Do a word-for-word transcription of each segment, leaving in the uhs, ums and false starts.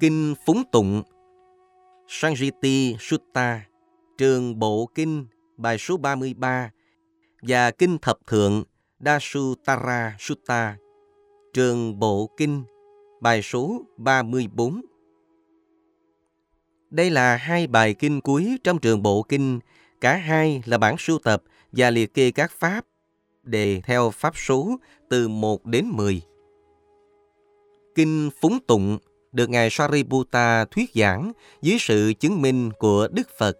Kinh Phúng Tụng, Sanjiti Sutta, Trường Bộ Kinh, bài số ba mươi ba, và Kinh Thập Thượng, Dasutara Sutta, Trường Bộ Kinh, bài số ba mươi bốn. Đây là hai bài kinh cuối trong Trường Bộ Kinh, cả hai là bản sưu tập và liệt kê các pháp đề theo pháp số từ một đến mười. Kinh Phúng Tụng được Ngài Sariputta thuyết giảng dưới sự chứng minh của Đức Phật.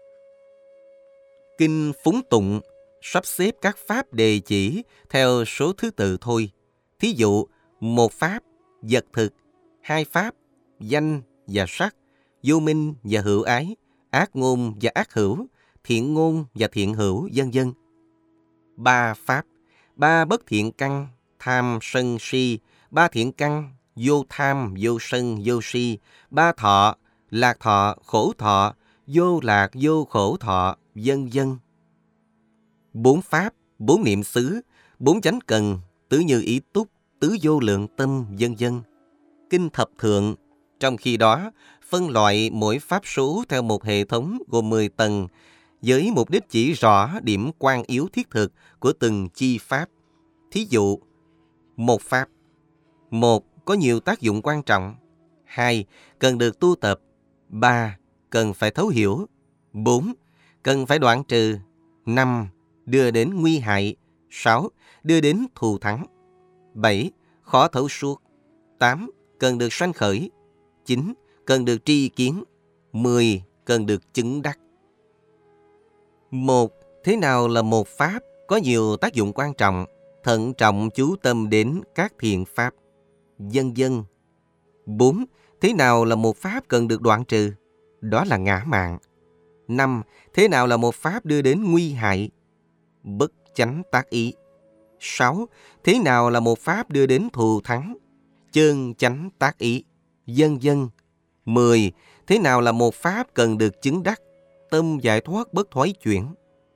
Kinh Phúng Tụng sắp xếp các pháp đề chỉ theo số thứ tự thôi. Thí dụ, một pháp, vật thực, hai pháp, danh và sắc, vô minh và hữu ái, ác ngôn và ác hữu, thiện ngôn và thiện hữu, vân vân. Ba pháp, ba bất thiện căn, tham sân si, ba thiện căn, vô tham, vô sân, vô si, ba thọ, lạc thọ, khổ thọ, vô lạc, vô khổ thọ, vân vân. Bốn pháp, bốn niệm xứ, bốn chánh cần, tứ như ý túc, tứ vô lượng tâm, vân vân. Kinh Thập Thượng, trong khi đó, phân loại mỗi pháp số theo một hệ thống gồm mười tầng, với mục đích chỉ rõ điểm quan yếu thiết thực của từng chi pháp. Thí dụ, một pháp. Một, có nhiều tác dụng quan trọng. Hai, cần được tu tập. Ba, cần phải thấu hiểu. Bốn, cần phải đoạn trừ. Năm, đưa đến nguy hại. Sáu, đưa đến thù thắng. Bảy, khó thấu suốt. Tám, cần được sanh khởi. Chín, cần được tri kiến. Mười, cần được chứng đắc. Một, thế nào là một pháp có nhiều tác dụng quan trọng, thận trọng chú tâm đến các thiện pháp, vân vân. Bốn, thế nào là một pháp cần được đoạn trừ, đó là ngã mạn. Năm, thế nào là một pháp đưa đến nguy hại, bất chánh tác ý. Sáu, thế nào là một pháp đưa đến thù thắng, chơn chánh tác ý, vân vân. Mười, thế nào là một pháp cần được chứng đắc, tâm giải thoát bất thoái chuyển.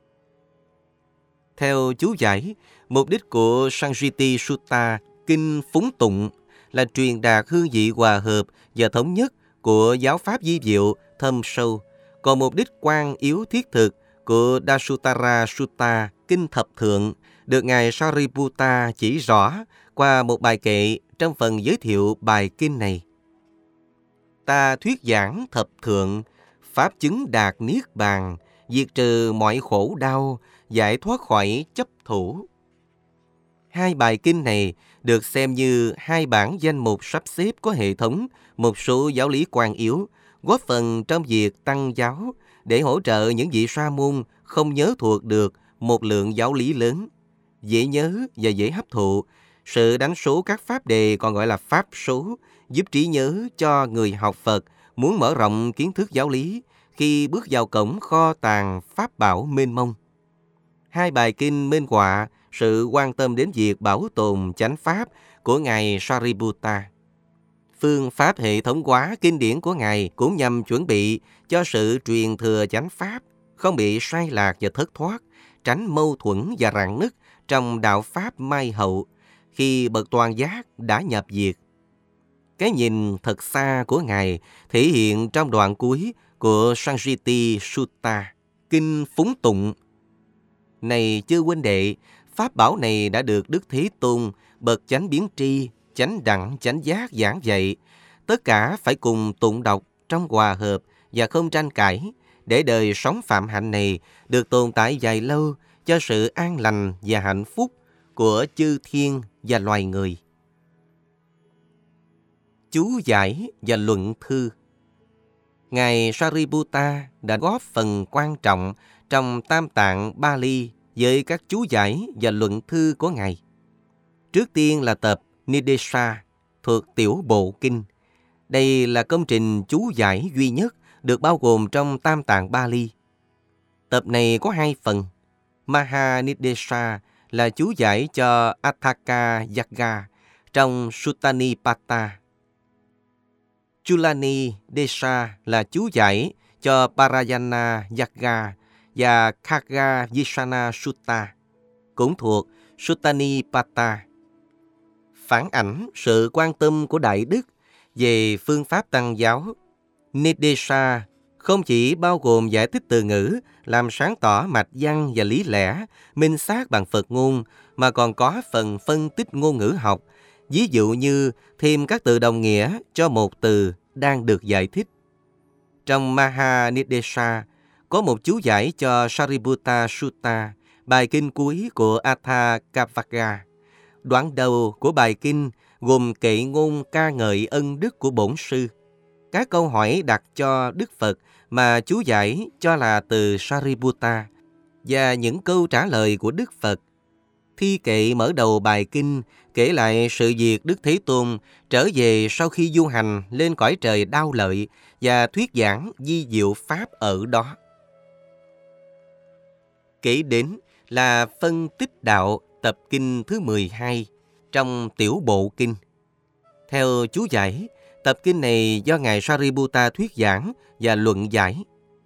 Theo chú giải, mục đích của Sanjiti Sutta, Kinh Phúng Tụng, là truyền đạt hương vị hòa hợp và thống nhất của giáo pháp vi diệu thâm sâu. Còn mục đích quan yếu thiết thực của Dasutara Sutta, Kinh Thập Thượng, được Ngài Sariputta chỉ rõ qua một bài kệ trong phần giới thiệu bài kinh này. Ta thuyết giảng thập thượng, pháp chứng đạt niết bàn, diệt trừ mọi khổ đau, giải thoát khỏi chấp thủ. Hai bài kinh này được xem như hai bản danh mục sắp xếp có hệ thống một số giáo lý quan yếu, góp phần trong việc tăng giáo để hỗ trợ những vị sa môn không nhớ thuộc được một lượng giáo lý lớn, dễ nhớ và dễ hấp thụ. Sự đánh số các pháp đề còn gọi là pháp số, giúp trí nhớ cho người học Phật muốn mở rộng kiến thức giáo lý khi bước vào cổng kho tàng pháp bảo mênh mông. Hai bài kinh minh họa sự quan tâm đến việc bảo tồn chánh pháp của Ngài Sariputta. Phương pháp hệ thống hóa kinh điển của Ngài cũng nhằm chuẩn bị cho sự truyền thừa chánh pháp, không bị sai lạc và thất thoát, tránh mâu thuẫn và rạn nứt trong đạo pháp mai hậu khi bậc toàn giác đã nhập diệt. Cái nhìn thật xa của Ngài thể hiện trong đoạn cuối của Sanjiti Sutta, Kinh Phúng Tụng. Này chư huynh đệ, pháp bảo này đã được Đức Thế Tôn, bậc chánh biến tri, chánh đẳng, chánh giác giảng dạy. Tất cả phải cùng tụng đọc trong hòa hợp và không tranh cãi, để đời sống phạm hạnh này được tồn tại dài lâu cho sự an lành và hạnh phúc của chư thiên và loài người. Chú giải và luận thư. Ngài Sariputta đã góp phần quan trọng trong Tam Tạng Bali với các chú giải và luận thư của Ngài. Trước tiên là tập Nidesa thuộc Tiểu Bộ Kinh. Đây là công trình chú giải duy nhất được bao gồm trong Tam Tạng Bali. Tập này có hai phần. Mahanidesa là chú giải cho Atthaka Yagga trong Suttanipata. Chulani Desa là chú giải cho Parayana Yagga và Khagga Vishana Sutta, cũng thuộc Suttanipata. Phản ảnh sự quan tâm của Đại Đức Về phương pháp tăng giáo, Nidesha không chỉ bao gồm giải thích từ ngữ, làm sáng tỏ mạch văn và lý lẽ, minh xác bằng Phật ngôn, mà còn có phần phân tích ngôn ngữ học, ví dụ như thêm các từ đồng nghĩa cho một từ đang được giải thích. Trong Maha Nidesha có một chú giải cho Sariputta Sutta, bài kinh cuối của Atthakavagga. Đoạn đầu của bài kinh gồm kệ ngôn ca ngợi ân đức của bổn sư. Các câu hỏi đặt cho Đức Phật mà chú giải cho là từ Sariputta và những câu trả lời của Đức Phật. Thi kệ mở đầu bài kinh kể lại sự việc Đức Thế Tôn trở về sau khi du hành lên cõi trời Đao Lợi và thuyết giảng vi diệu pháp ở đó. Kể đến là phân tích đạo tập kinh thứ mười hai trong tiểu bộ kinh. Theo chú giải, tập kinh này do Ngài Sariputta thuyết giảng và luận giải.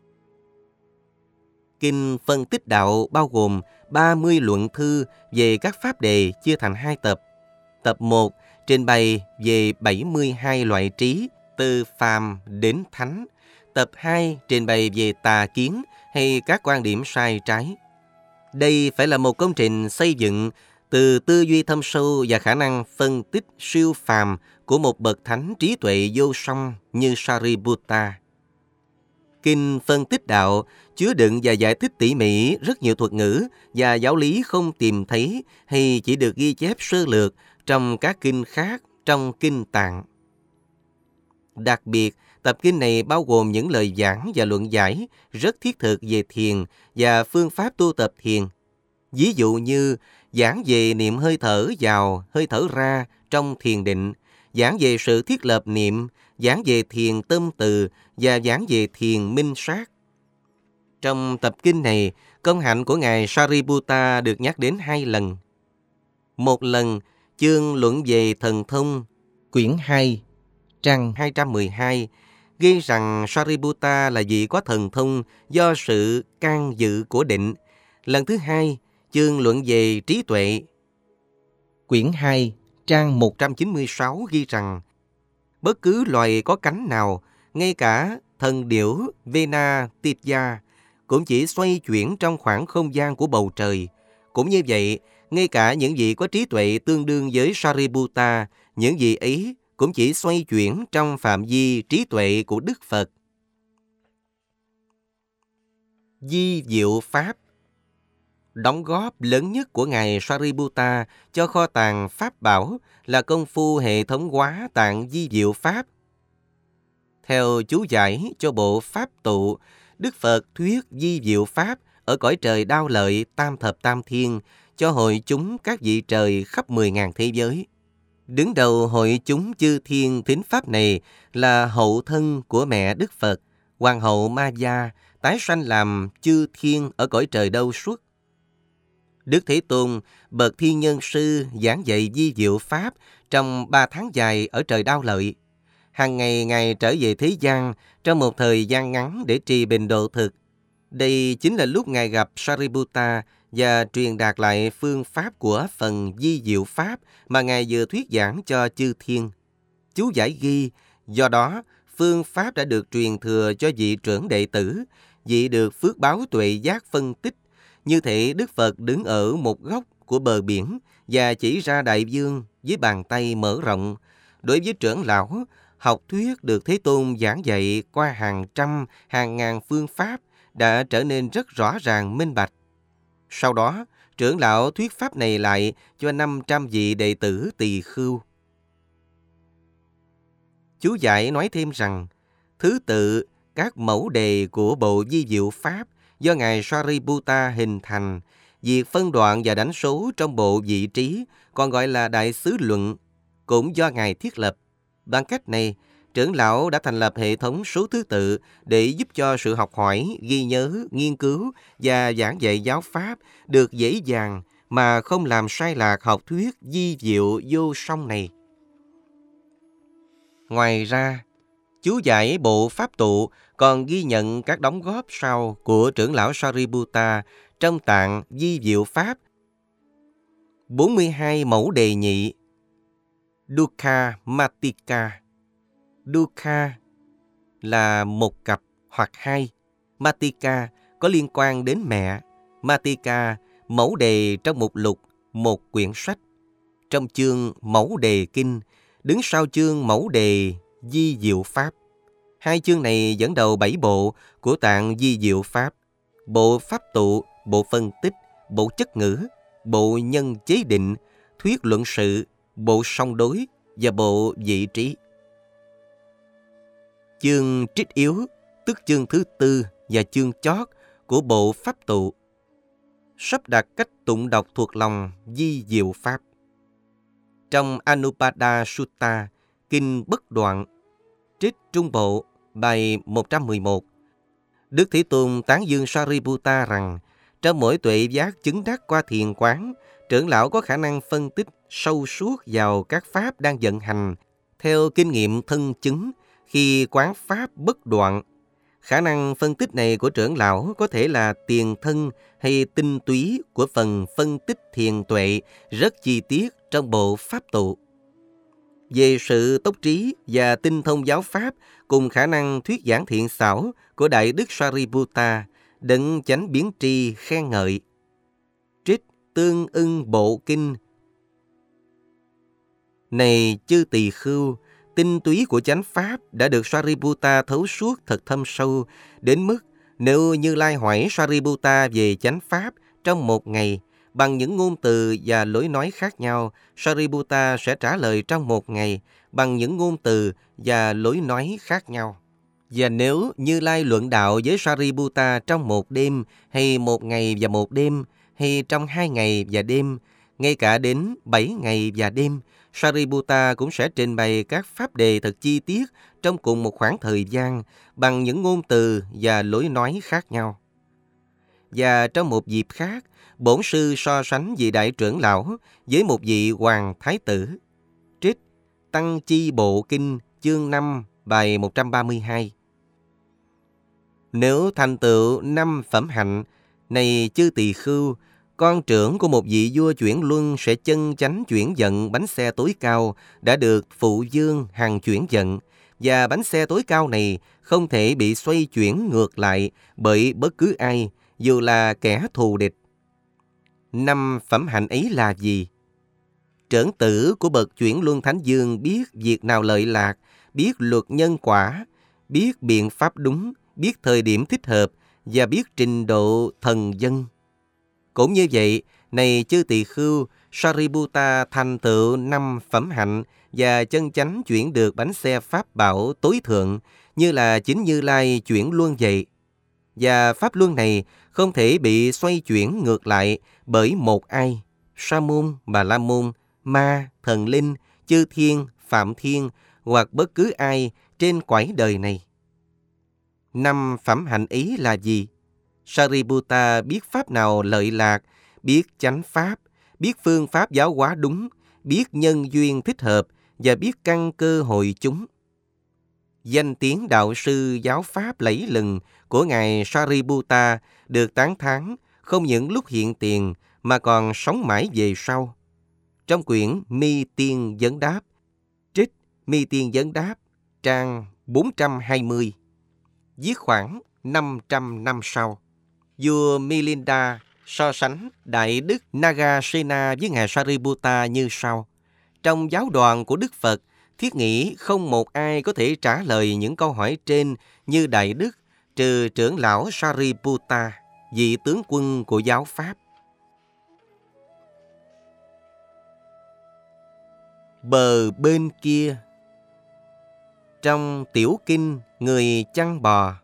Kinh phân tích đạo bao gồm ba mươi luận thư về các pháp đề chia thành hai tập. Tập một trình bày về bảy mươi hai loại trí từ phàm đến thánh. Tập hai trình bày về tà kiến hay các quan điểm sai trái. Đây phải là một công trình xây dựng từ tư duy thâm sâu và khả năng phân tích siêu phàm của một bậc thánh trí tuệ vô song như Sariputta. Kinh phân tích đạo chứa đựng và giải thích tỉ mỉ rất nhiều thuật ngữ và giáo lý không tìm thấy hay chỉ được ghi chép sơ lược trong các kinh khác trong kinh Tạng. Đặc biệt, tập kinh này bao gồm những lời giảng và luận giải rất thiết thực về thiền và phương pháp tu tập thiền. Ví dụ như giảng về niệm hơi thở vào, hơi thở ra trong thiền định, giảng về sự thiết lập niệm, giảng về thiền tâm từ và giảng về thiền minh sát. Trong tập kinh này, công hạnh của Ngài Sariputta được nhắc đến hai lần. Một lần, chương luận về thần thông, quyển hai, trang hai trăm mười hai, ghi rằng Sariputta là vị có thần thông do sự can dự của định. Lần thứ hai, chương luận về trí tuệ, quyển hai, trang một trăm chín mươi sáu ghi rằng bất cứ loài có cánh nào, ngay cả thần điểu Vena Tidya, cũng chỉ xoay chuyển trong khoảng không gian của bầu trời. Cũng như vậy, ngay cả những vị có trí tuệ tương đương với Sariputta, những vị ấy cũng chỉ xoay chuyển trong phạm vi trí tuệ của Đức Phật. Vi diệu pháp. Đóng góp lớn nhất của Ngài Sariputta cho kho tàng pháp bảo là công phu hệ thống hóa tạng vi diệu pháp. Theo chú giải cho bộ pháp tụ, Đức Phật thuyết vi diệu pháp ở cõi trời Đao Lợi tam thập tam thiên cho hội chúng các vị trời khắp mười ngàn thế giới. Đứng đầu hội chúng chư thiên thính pháp này là hậu thân của mẹ Đức Phật, Hoàng hậu Maya, tái sanh làm chư thiên ở cõi trời Đâu Xuất. Đức Thế Tôn, bậc thiên nhân sư, giảng dạy vi diệu pháp trong ba tháng dài ở trời Đao Lợi. Hàng ngày Ngài trở về thế gian trong một thời gian ngắn để trì bình độ thực. Đây chính là lúc Ngài gặp Sariputta và truyền đạt lại phương pháp của phần vi diệu pháp mà Ngài vừa thuyết giảng cho chư thiên. Chú giải ghi, do đó phương pháp đã được truyền thừa cho vị trưởng đệ tử, vị được phước báo tuệ giác phân tích. Như thể Đức Phật đứng ở một góc của bờ biển và chỉ ra đại dương với bàn tay mở rộng. Đối với trưởng lão, học thuyết được Thế Tôn giảng dạy qua hàng trăm, hàng ngàn phương pháp đã trở nên rất rõ ràng minh bạch. Sau đó, trưởng lão thuyết pháp này lại cho năm trăm vị đệ tử tỳ khưu. Chú giải nói thêm rằng, thứ tự các mẫu đề của bộ vi diệu pháp do Ngài Sariputta hình thành, việc phân đoạn và đánh số trong bộ vị trí, còn gọi là đại xứ luận, cũng do Ngài thiết lập. Bằng cách này, trưởng lão đã thành lập hệ thống số thứ tự để giúp cho sự học hỏi, ghi nhớ, nghiên cứu và giảng dạy giáo pháp được dễ dàng mà không làm sai lạc học thuyết vi diệu vô song này. Ngoài ra, chú giải bộ pháp tụ còn ghi nhận các đóng góp sau của trưởng lão Sariputta trong tạng vi diệu pháp. bốn mươi hai mẫu đề nhị, Dukkha Matika, Dukha là một cặp hoặc hai. Matika có liên quan đến mẹ. Matika, mẫu đề trong mục lục, một quyển sách. Trong chương Mẫu Đề Kinh, đứng sau chương Mẫu Đề Di Diệu Pháp. Hai chương này dẫn đầu bảy bộ của tạng Di Diệu Pháp. Bộ Pháp Tụ, bộ Phân Tích, bộ Chất Ngữ, bộ Nhân Chế Định, Thuyết Luận Sự, bộ Song Đối và bộ Vị Trí. Chương Trích Yếu, tức chương thứ tư và chương chót của bộ Pháp Tụ, sắp đặt cách tụng đọc thuộc lòng Di Diệu Pháp. Trong Anupada Sutta, Kinh Bất Đoạn, trích Trung Bộ, bài một trăm mười một, Đức Thế Tôn tán dương Sariputta rằng trong mỗi tuệ giác chứng đắc qua thiền quán, trưởng lão có khả năng phân tích sâu suốt vào các pháp đang vận hành theo kinh nghiệm thân chứng khi quán pháp bất đoạn. Khả năng phân tích này của trưởng lão có thể là tiền thân hay tinh túy của phần phân tích thiền tuệ rất chi tiết trong bộ Pháp Tụ. Về sự tốc trí và tinh thông giáo pháp cùng khả năng thuyết giảng thiện xảo của Đại Đức Sariputta, Đấng Chánh Biến Tri khen ngợi. Trích Tương Ưng Bộ Kinh. Này chư tỳ khưu, tinh túy của chánh pháp đã được Sariputta thấu suốt thật thâm sâu, đến mức nếu Như Lai hỏi Sariputta về chánh pháp trong một ngày, bằng những ngôn từ và lối nói khác nhau, Sariputta sẽ trả lời trong một ngày bằng những ngôn từ và lối nói khác nhau. Và nếu Như Lai luận đạo với Sariputta trong một đêm, hay một ngày và một đêm, hay trong hai ngày và đêm, ngay cả đến bảy ngày và đêm, Sariputta cũng sẽ trình bày các pháp đề thật chi tiết trong cùng một khoảng thời gian bằng những ngôn từ và lối nói khác nhau. Và trong một dịp khác, bổn sư so sánh vị đại trưởng lão với một vị hoàng thái tử. Trích Tăng Chi Bộ Kinh, chương năm, bài một trăm ba mươi hai. Nếu thành tựu năm phẩm hạnh, này chư tỳ khưu, con trưởng của một vị vua chuyển luân sẽ chân chánh chuyển vận bánh xe tối cao đã được phụ vương hằng chuyển vận, và bánh xe tối cao này không thể bị xoay chuyển ngược lại bởi bất cứ ai, dù là kẻ thù địch. Năm phẩm hạnh ấy là gì? Trưởng tử của bậc chuyển luân thánh vương biết việc nào lợi lạc, biết luật nhân quả, biết biện pháp đúng, biết thời điểm thích hợp và biết trình độ thần dân. Cũng như vậy, này chư tỳ khưu, Sariputta thành tựu năm phẩm hạnh và chân chánh chuyển được bánh xe pháp bảo tối thượng, như là chính Như Lai chuyển luân vậy. Và pháp luân này không thể bị xoay chuyển ngược lại bởi một ai, Sa môn, Bà la môn, ma, thần linh, chư thiên, phạm thiên hoặc bất cứ ai trên cõi đời này. Năm phẩm hạnh ấy là gì? Sariputta biết pháp nào lợi lạc, biết chánh pháp, biết phương pháp giáo hóa đúng, biết nhân duyên thích hợp và biết căn cơ hội chúng. Danh tiếng đạo sư giáo pháp lẫy lừng của ngài Sariputta được tán thán không những lúc hiện tiền mà còn sống mãi về sau. Trong quyển Mi Tiên Vấn Đáp, trích Mi Tiên Vấn Đáp, trang bốn trăm hai mươi, viết khoảng năm trăm năm sau, vua Milinda so sánh Đại Đức Nagasena với ngài Sariputta như sau. Trong giáo đoàn của Đức Phật, thiết nghĩ không một ai có thể trả lời những câu hỏi trên như Đại Đức, trừ trưởng lão Sariputta, vị tướng quân của giáo pháp. Bờ bên kia. Trong tiểu kinh người chăn bò,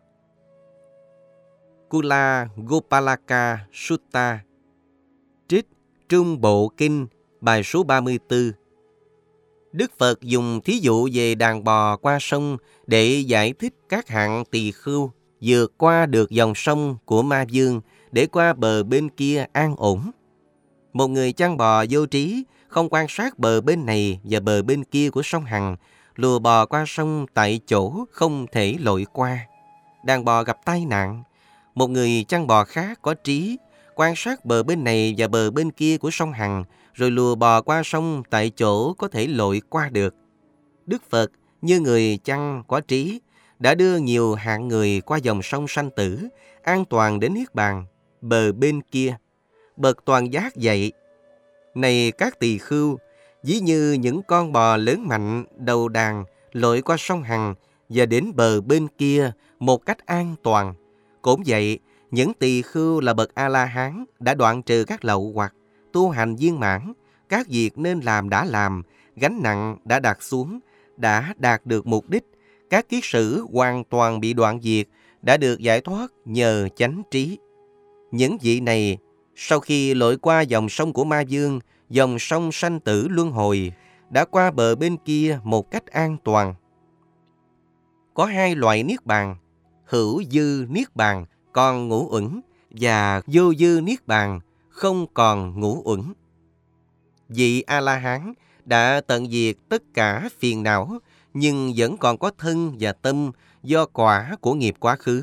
Kula Gopalaka Sutta, trích Trung Bộ Kinh, bài số ba mươi tư. Đức Phật dùng thí dụ về đàn bò qua sông để giải thích các hạng tỳ khưu vượt qua được dòng sông của ma vương để qua bờ bên kia an ổn. Một người chăn bò vô trí, không quan sát bờ bên này và bờ bên kia của sông Hằng, lùa bò qua sông tại chỗ không thể lội qua. Đàn bò gặp tai nạn. Một người chăn bò khác có trí, quan sát bờ bên này và bờ bên kia của sông Hằng, rồi lùa bò qua sông tại chỗ có thể lội qua được. Đức Phật như người chăng có trí, đã đưa nhiều hạng người qua dòng sông sanh tử, an toàn đến Niết Bàn, bờ bên kia. Bậc toàn giác dạy: này các tỳ khưu, ví như những con bò lớn mạnh, đầu đàn, lội qua sông Hằng và đến bờ bên kia một cách an toàn. Cũng vậy, những tỳ khưu là bậc A-la-hán đã đoạn trừ các lậu hoặc, tu hành viên mãn, các việc nên làm đã làm, gánh nặng đã đặt xuống, đã đạt được mục đích, các kiết sử hoàn toàn bị đoạn diệt, đã được giải thoát nhờ chánh trí. Những vị này, sau khi lội qua dòng sông của ma vương, dòng sông sanh tử luân hồi, đã qua bờ bên kia một cách an toàn. Có hai loại niết bàn: hữu dư niết bàn còn ngũ uẩn, và vô dư niết bàn không còn ngũ uẩn. Vị A-la-hán đã tận diệt tất cả phiền não, nhưng vẫn còn có thân và tâm do quả của nghiệp quá khứ.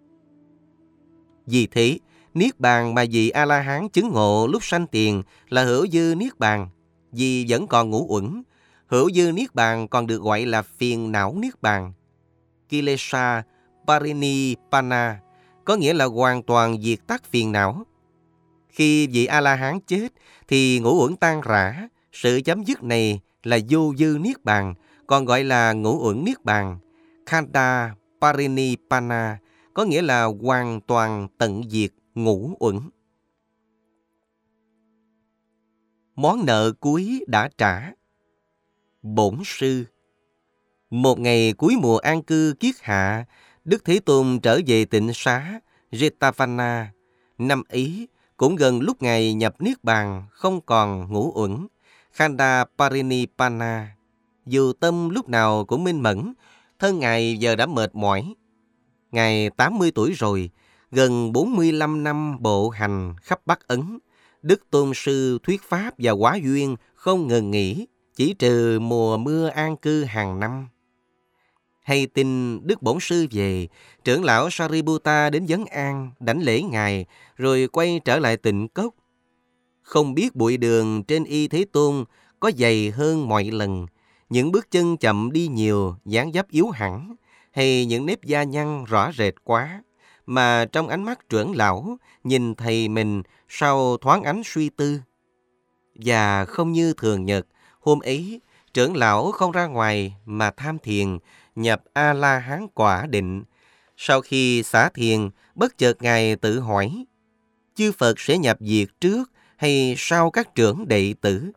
Vì thế, niết bàn mà vị A-la-hán chứng ngộ lúc sanh tiền là hữu dư niết bàn, vì vẫn còn ngũ uẩn. Hữu dư niết bàn còn được gọi là phiền não niết bàn, Kilesa Parinipanna, có nghĩa là hoàn toàn diệt tắt phiền não. Khi vị A-la-hán chết thì ngũ uẩn tan rã. Sự chấm dứt này là vô dư niết bàn, còn gọi là ngũ uẩn niết bàn, Khanda Parinipanna, có nghĩa là hoàn toàn tận diệt ngũ uẩn. Món nợ cuối đã trả. Bổn sư. Một ngày cuối mùa an cư kiết hạ, Đức Thế Tôn trở về tịnh xá Jetavana. Năm ấy cũng gần lúc Ngài nhập niết bàn, không còn ngũ uẩn, Khanda Parinipanna. Dù tâm lúc nào cũng minh mẫn, thân Ngài giờ đã mệt mỏi. Ngài tám mươi tuổi rồi, gần bốn mươi lăm năm bộ hành khắp Bắc Ấn. Đức Tôn Sư thuyết pháp và hóa duyên không ngừng nghỉ, chỉ trừ mùa mưa an cư hàng năm. Hay tin Đức Bổn Sư về, trưởng lão Sariputta đến vấn an, đảnh lễ Ngài, rồi quay trở lại Tịnh Cốc. Không biết bụi đường trên y Thế Tôn có dày hơn mọi lần, những bước chân chậm đi nhiều, dáng dấp yếu hẳn, hay những nếp da nhăn rõ rệt quá, mà trong ánh mắt trưởng lão nhìn thầy mình sau thoáng ánh suy tư. Và không như thường nhật, hôm ấy trưởng lão không ra ngoài mà tham thiền, nhập A-la-hán quả định. Sau khi xả thiền, bất chợt Ngài tự hỏi: chư Phật sẽ nhập diệt trước hay sau các trưởng đệ tử?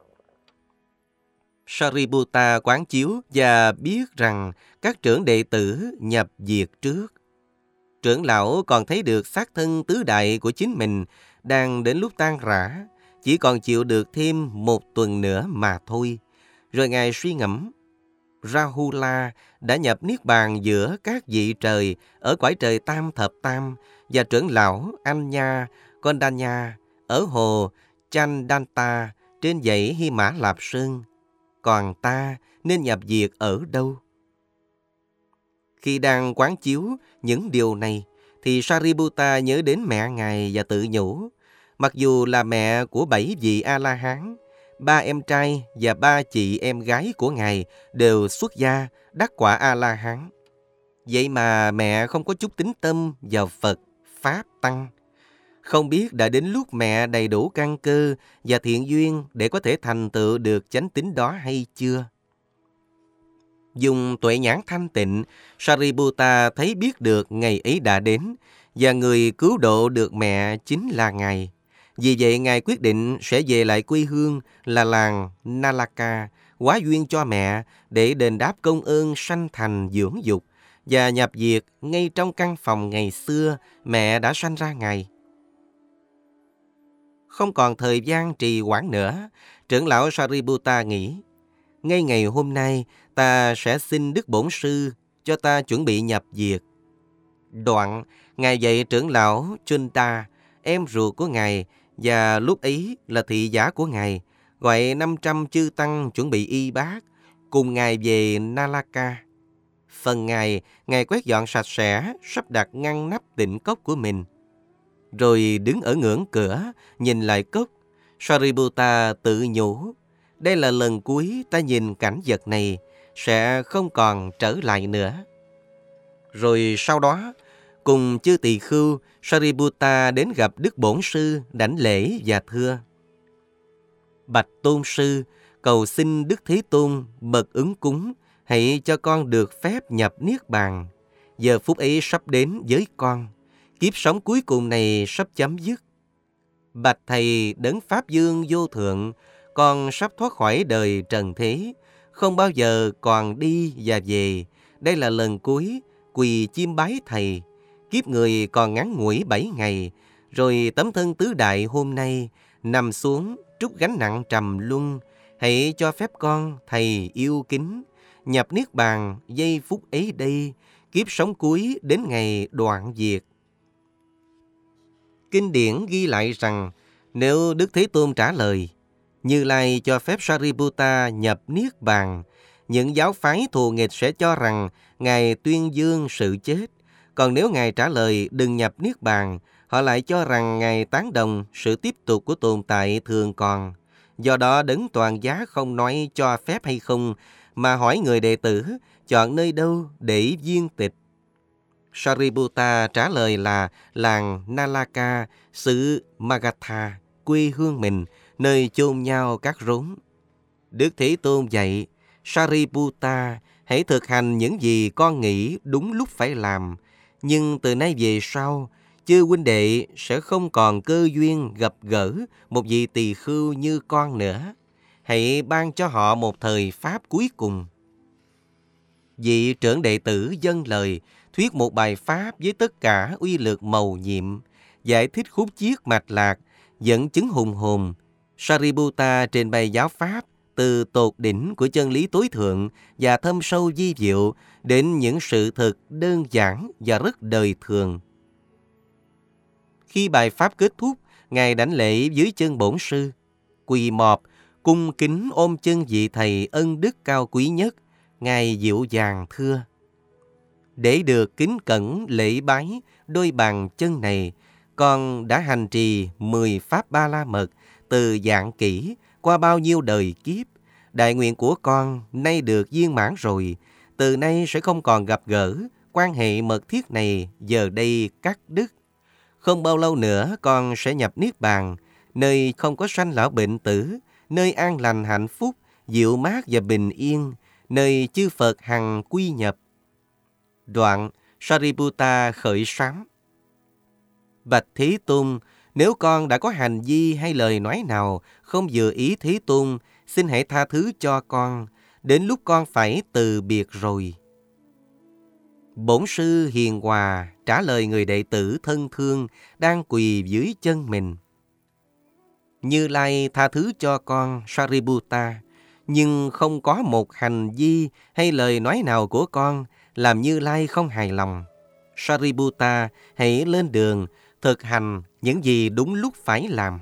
Sariputta quán chiếu và biết rằng các trưởng đệ tử nhập diệt trước. Trưởng lão còn thấy được xác thân tứ đại của chính mình đang đến lúc tan rã, chỉ còn chịu được thêm một tuần nữa mà thôi. Rồi Ngài suy ngẫm: Rahula đã nhập niết bàn giữa các vị trời ở cõi trời tam thập tam, và trưởng lão Anya Kondanya ở hồ Chandanta trên dãy Hy Mã Lạp Sơn. Còn ta nên nhập diệt ở đâu? Khi đang quán chiếu những điều này, thì Sariputta nhớ đến mẹ Ngài và tự nhủ: mặc dù là mẹ của bảy vị A-la-hán, ba em trai và ba chị em gái của Ngài đều xuất gia đắc quả A-la-hán. Vậy mà mẹ không có chút tín tâm vào Phật, Pháp, Tăng. Không biết đã đến lúc mẹ đầy đủ căn cơ và thiện duyên để có thể thành tựu được chánh tín đó hay chưa? Dùng tuệ nhãn thanh tịnh, Sariputta thấy biết được ngày ấy đã đến, và người cứu độ được mẹ chính là Ngài. Vì vậy Ngài quyết định sẽ về lại quê hương là làng Nalaka, hóa duyên cho mẹ để đền đáp công ơn sanh thành dưỡng dục, và nhập diệt ngay trong căn phòng ngày xưa mẹ đã sanh ra Ngài. Không còn thời gian trì hoãn nữa, trưởng lão Sariputta nghĩ: ngay ngày hôm nay ta sẽ xin Đức Bổn Sư cho ta chuẩn bị nhập diệt. Đoạn, Ngài dạy trưởng lão Chunta, em ruột của Ngài và lúc ấy là thị giả của Ngài, gọi năm trăm chư tăng chuẩn bị y bát, cùng Ngài về Nalaka. Phần Ngài, Ngài quét dọn sạch sẽ, sắp đặt ngăn nắp tịnh cốc của mình. Rồi đứng ở ngưỡng cửa, nhìn lại cốc, Sariputta tự nhủ: đây là lần cuối ta nhìn cảnh vật này, sẽ không còn trở lại nữa. Rồi sau đó, cùng chư tỳ khưu, Sariputta đến gặp Đức Bổn Sư đảnh lễ và thưa: Bạch Tôn Sư, cầu xin Đức Thế Tôn bậc ứng cúng, hãy cho con được phép nhập Niết Bàn. Giờ phút ấy sắp đến với con. Kiếp sống cuối cùng này sắp chấm dứt. Bạch Thầy Đấng Pháp Dương vô thượng, con sắp thoát khỏi đời trần thế, không bao giờ còn đi và về. Đây là lần cuối, quỳ chiêm bái Thầy. Kiếp người còn ngắn ngủi bảy ngày, rồi tấm thân tứ đại hôm nay nằm xuống trút gánh nặng trầm luân. Hãy cho phép con, Thầy yêu kính, nhập Niết Bàn giây phút ấy đây, kiếp sống cuối đến ngày đoạn diệt. Kinh điển ghi lại rằng, nếu Đức Thế Tôn trả lời, Như Lai cho phép Sariputta nhập Niết Bàn, những giáo phái thù nghịch sẽ cho rằng Ngài tuyên dương sự chết. Còn nếu Ngài trả lời đừng nhập Niết Bàn, họ lại cho rằng Ngài tán đồng sự tiếp tục của tồn tại thường còn. Do đó Đấng Toàn Giá không nói cho phép hay không, mà hỏi người đệ tử chọn nơi đâu để viên tịch. Sariputta trả lời là làng Nalaka, xứ Magadha, quê hương mình, nơi chôn nhau các rốn. Đức Thế Tôn dạy, Sariputta, hãy thực hành những gì con nghĩ đúng lúc phải làm. Nhưng từ nay về sau, chư huynh đệ sẽ không còn cơ duyên gặp gỡ một vị tỳ khưu như con nữa. Hãy ban cho họ một thời pháp cuối cùng. Vị trưởng đệ tử dâng lời, thuyết một bài pháp với tất cả uy lực mầu nhiệm, giải thích khúc chiết mạch lạc, dẫn chứng hùng hồn. Sariputta trình bày giáo pháp từ tột đỉnh của chân lý tối thượng và thâm sâu vi diệu đến những sự thực đơn giản và rất đời thường. Khi bài pháp kết thúc, Ngài đảnh lễ dưới chân Bổn Sư, quỳ mọp, cung kính ôm chân vị Thầy ân đức cao quý nhất. Ngài dịu dàng thưa: Để được kính cẩn lễ bái đôi bàn chân này, con đã hành trì mười pháp ba la mật từ vạn kỷ qua bao nhiêu đời kiếp. Đại nguyện của con nay được viên mãn rồi. Từ nay sẽ không còn gặp gỡ, quan hệ mật thiết này giờ đây cắt đứt. Không bao lâu nữa con sẽ nhập Niết Bàn, nơi không có sanh lão bệnh tử, nơi an lành hạnh phúc, dịu mát và bình yên, nơi chư Phật hằng quy nhập. Đoạn, Sariputta khởi sám: Bạch Thế Tôn, nếu con đã có hành vi hay lời nói nào không vừa ý Thế Tôn, xin hãy tha thứ cho con, đến lúc con phải từ biệt rồi. Bổn Sư hiền hòa trả lời người đệ tử thân thương đang quỳ dưới chân mình: Như Lai tha thứ cho con, Sariputta, nhưng không có một hành vi hay lời nói nào của con làm Như Lai không hài lòng. Sariputta, hãy lên đường thực hành những gì đúng lúc phải làm.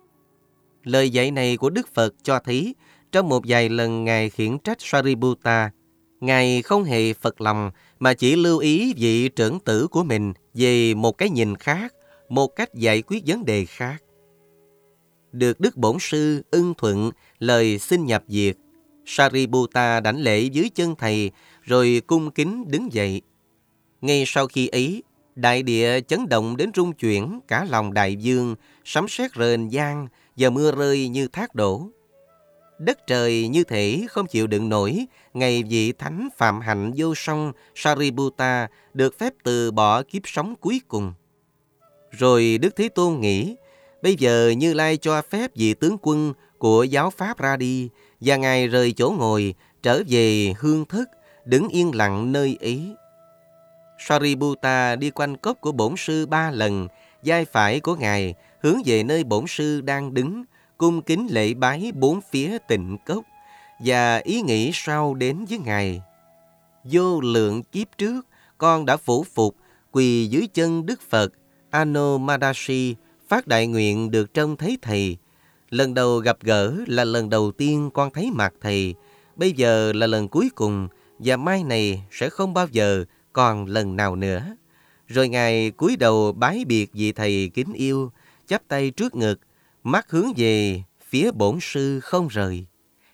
Lời dạy này của Đức Phật cho thấy trong một vài lần Ngài khiển trách Sariputta, Ngài không hề phật lòng mà chỉ lưu ý vị trưởng tử của mình về một cái nhìn khác, một cách giải quyết vấn đề khác. Được Đức Bổn Sư ưng thuận lời xin nhập diệt, Sariputta đảnh lễ dưới chân Thầy rồi cung kính đứng dậy. Ngay sau khi ấy, đại địa chấn động đến rung chuyển cả lòng đại dương, sấm sét rền vang và mưa rơi như thác đổ. Đất trời như thể không chịu đựng nổi ngày vị thánh phạm hạnh vô song Sariputta được phép từ bỏ kiếp sống cuối cùng. Rồi Đức Thế Tôn nghĩ, bây giờ Như Lai cho phép vị tướng quân của giáo pháp ra đi, và Ngài rời chỗ ngồi, trở về hương thất, đứng yên lặng nơi ấy. Sariputta đi quanh cốc của Bổn Sư ba lần, vai phải của Ngài hướng về nơi Bổn Sư đang đứng, cung kính lễ bái bốn phía tịnh cốc, và ý nghĩ sau đến với Ngài: Vô lượng kiếp trước, con đã phủ phục, quỳ dưới chân Đức Phật Anomadashi, phát đại nguyện được trông thấy Thầy. Lần đầu gặp gỡ là lần đầu tiên con thấy mặt Thầy, bây giờ là lần cuối cùng, và mai này sẽ không bao giờ còn lần nào nữa. Rồi Ngài cúi đầu bái biệt vị Thầy kính yêu, chắp tay trước ngực, mắt hướng về phía Bổn Sư không rời.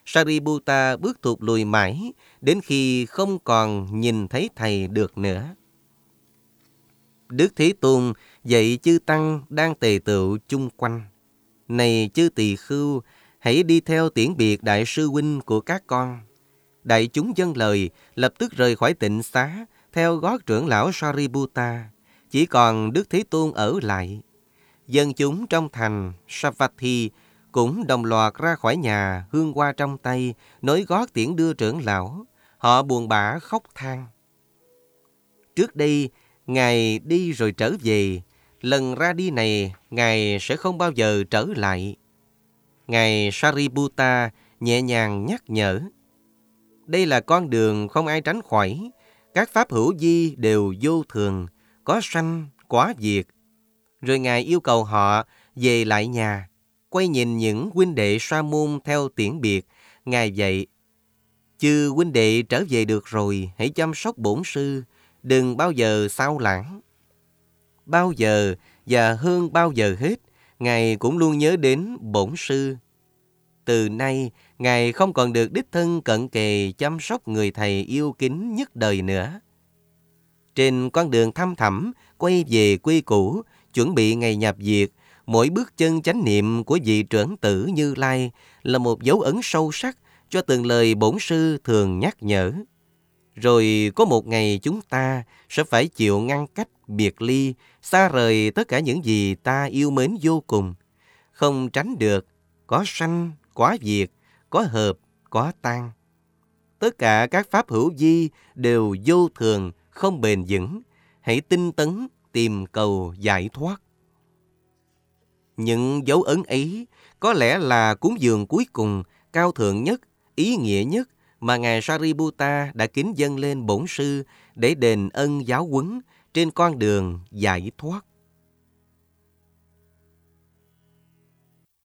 Sariputta bước thụt lùi mãi, đến khi không còn nhìn thấy thầy được nữa. Đức Thế Tôn dạy chư tăng đang tề tựu chung quanh: này chư tỳ khưu, hãy đi theo tiễn biệt đại sư huynh của các con. Đại chúng vâng lời, lập tức rời khỏi tịnh xá, theo gót trưởng lão Sariputta. Chỉ còn Đức Thế Tôn ở lại. Dân chúng trong thành Savatthi cũng đồng loạt ra khỏi nhà, hương hoa trong tay, nối gót tiễn đưa trưởng lão. Họ buồn bã khóc than. Trước đây, Ngài đi rồi trở về. Lần ra đi này, Ngài sẽ không bao giờ trở lại. Ngài Sariputta nhẹ nhàng nhắc nhở: đây là con đường không ai tránh khỏi. Các pháp hữu vi đều vô thường, có sanh, có diệt. Rồi Ngài yêu cầu họ về lại nhà. Quay nhìn những huynh đệ sa môn theo tiễn biệt, Ngài dạy: chư huynh đệ trở về được rồi, hãy chăm sóc bổn sư, đừng bao giờ sao lãng. Bao giờ và hơn bao giờ hết, Ngài cũng luôn nhớ đến bổn sư. Từ nay, Ngài không còn được đích thân cận kề chăm sóc người thầy yêu kính nhất đời nữa. Trên con đường thăm thẳm, quay về quê cũ, chuẩn bị ngày nhập diệt, mỗi bước chân chánh niệm của vị trưởng tử Như Lai là một dấu ấn sâu sắc cho từng lời bổn sư thường nhắc nhở. Rồi có một ngày chúng ta sẽ phải chịu ngăn cách, biệt ly, xa rời tất cả những gì ta yêu mến vô cùng. Không tránh được, có sanh, có diệt, có hợp, có tan. Tất cả các pháp hữu vi đều vô thường, không bền vững. Hãy tinh tấn tìm cầu giải thoát. Những dấu ấn ấy có lẽ là cúng dường cuối cùng, cao thượng nhất, ý nghĩa nhất mà Ngài Sariputta đã kính dâng lên bổn sư để đền ân giáo huấn trên con đường giải thoát.